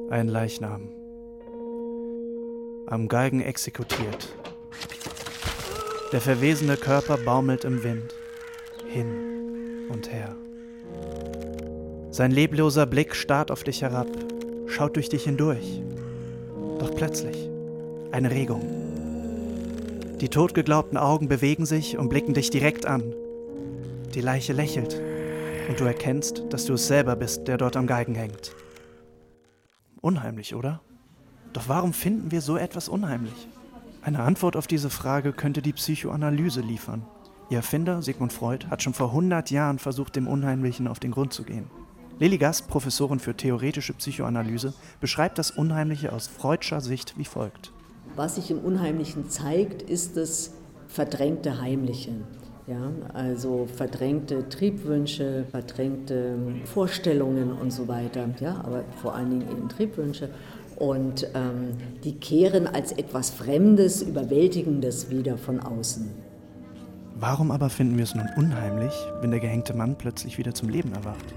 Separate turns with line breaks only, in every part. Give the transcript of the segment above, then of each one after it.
Ein Leichnam. Am Galgen exekutiert. Der verwesende Körper baumelt im Wind. Hin und her. Sein lebloser Blick starrt auf dich herab, schaut durch dich hindurch. Doch plötzlich eine Regung. Die totgeglaubten Augen bewegen sich und blicken dich direkt an. Die Leiche lächelt und du erkennst, dass du es selber bist, der dort am Galgen hängt. Unheimlich, oder? Doch warum finden wir so etwas unheimlich? Eine Antwort auf diese Frage könnte die Psychoanalyse liefern. Ihr Erfinder, Sigmund Freud, hat schon vor 100 Jahren versucht, dem Unheimlichen auf den Grund zu gehen. Lilly Gast, Professorin für theoretische Psychoanalyse, beschreibt das Unheimliche aus Freudscher Sicht wie folgt.
Was sich im Unheimlichen zeigt, ist das verdrängte Heimliche. Ja, also verdrängte Triebwünsche, verdrängte Vorstellungen und so weiter, ja, aber vor allen Dingen eben Triebwünsche. Und die kehren als etwas Fremdes, Überwältigendes wieder von außen.
Warum aber finden wir es nun unheimlich, wenn der gehängte Mann plötzlich wieder zum Leben erwacht?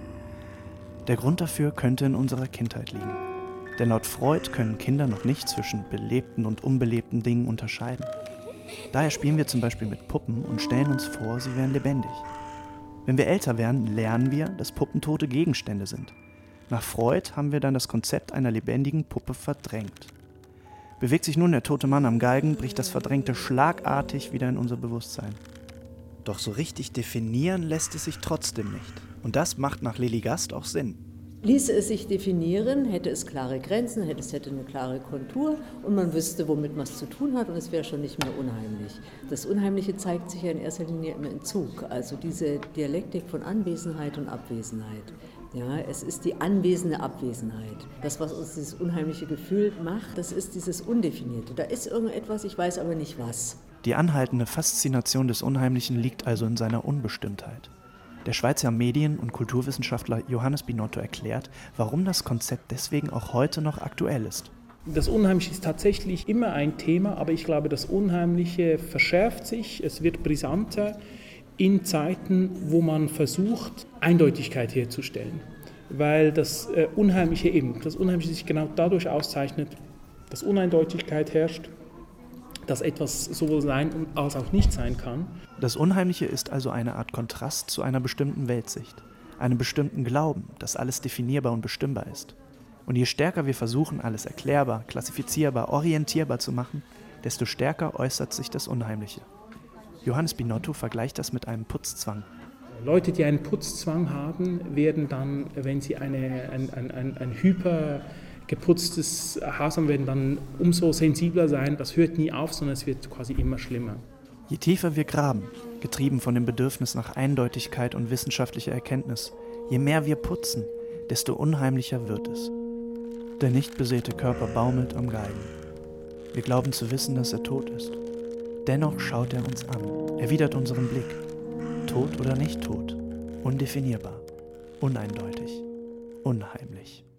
Der Grund dafür könnte in unserer Kindheit liegen. Denn laut Freud können Kinder noch nicht zwischen belebten und unbelebten Dingen unterscheiden. Daher spielen wir zum Beispiel mit Puppen und stellen uns vor, sie wären lebendig. Wenn wir älter werden, lernen wir, dass Puppen tote Gegenstände sind. Nach Freud haben wir dann das Konzept einer lebendigen Puppe verdrängt. Bewegt sich nun der tote Mann am Galgen, bricht das Verdrängte schlagartig wieder in unser Bewusstsein. Doch so richtig definieren lässt es sich trotzdem nicht. Und das macht nach Lilly Gast auch Sinn.
Ließe es sich definieren, hätte es klare Grenzen, hätte eine klare Kontur und man wüsste, womit man es zu tun hat und es wäre schon nicht mehr unheimlich. Das Unheimliche zeigt sich ja in erster Linie im Entzug, also diese Dialektik von Anwesenheit und Abwesenheit. Ja, es ist die anwesende Abwesenheit. Das, was uns dieses unheimliche Gefühl macht, das ist dieses Undefinierte. Da ist irgendetwas, ich weiß aber nicht was.
Die anhaltende Faszination des Unheimlichen liegt also in seiner Unbestimmtheit. Der Schweizer Medien- und Kulturwissenschaftler Johannes Binotto erklärt, warum das Konzept deswegen auch heute noch aktuell ist.
Das Unheimliche ist tatsächlich immer ein Thema, aber ich glaube, das Unheimliche verschärft sich, es wird brisanter in Zeiten, wo man versucht, Eindeutigkeit herzustellen. Weil das Unheimliche sich genau dadurch auszeichnet, dass Uneindeutigkeit herrscht, dass etwas sowohl sein als auch nicht sein kann.
Das Unheimliche ist also eine Art Kontrast zu einer bestimmten Weltsicht, einem bestimmten Glauben, dass alles definierbar und bestimmbar ist. Und je stärker wir versuchen, alles erklärbar, klassifizierbar, orientierbar zu machen, desto stärker äußert sich das Unheimliche. Johannes Binotto vergleicht das mit einem Putzzwang.
Leute, die einen Putzzwang haben, werden dann, wenn sie ein hypergeputztes Haus haben, werden dann umso sensibler sein. Das hört nie auf, sondern es wird quasi immer schlimmer.
Je tiefer wir graben, getrieben von dem Bedürfnis nach Eindeutigkeit und wissenschaftlicher Erkenntnis, je mehr wir putzen, desto unheimlicher wird es. Der nicht beseelte Körper baumelt am Galgen. Wir glauben zu wissen, dass er tot ist. Dennoch schaut er uns an, erwidert unseren Blick. Tot oder nicht tot, undefinierbar, uneindeutig, unheimlich.